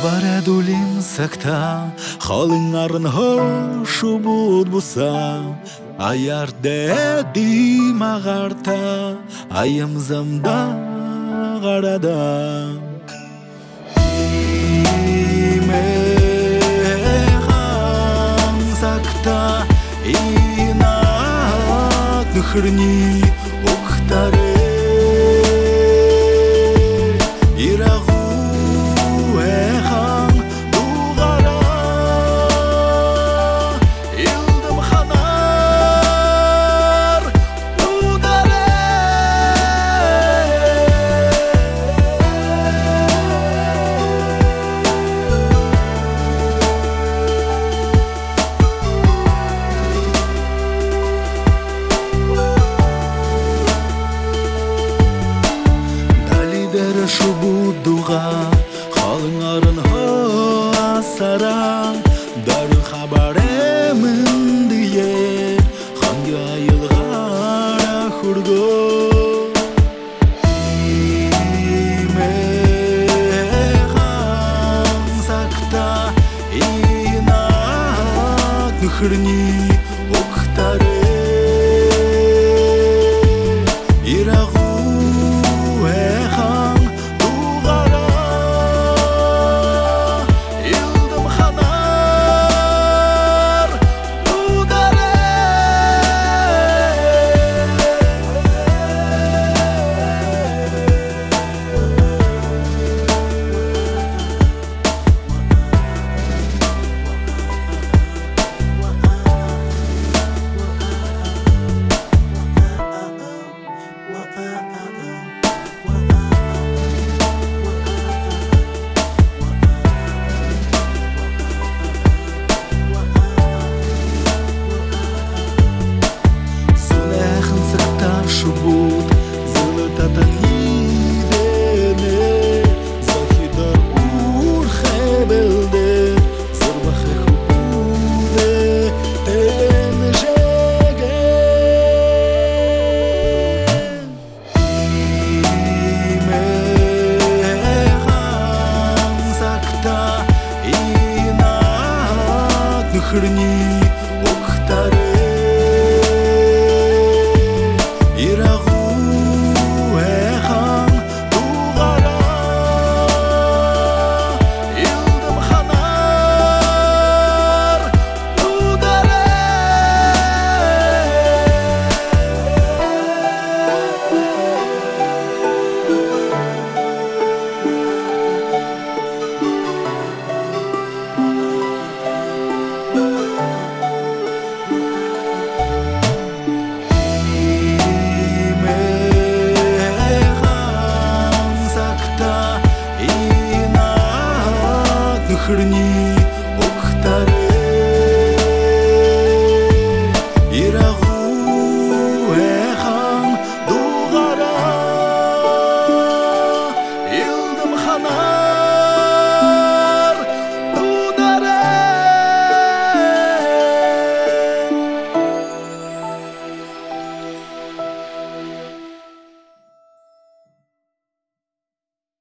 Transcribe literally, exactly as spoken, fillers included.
Хабаредулим сакта холыңарын шубут буса аярде димагарта айымзамда гарада имехан сакта инак нөхрни уктаре Шубут дуга халыңарын асара дары хабаре мындие ханги айылгара хурго имехан сакта инак нөхрни уктаре ирагу Шубут золотата идене захидар урхебелде зурбахе хубуде тенжеге имехан сакта инак нөхрни уктаре нөхрни уктаре ирагу эхан дугара илдым хана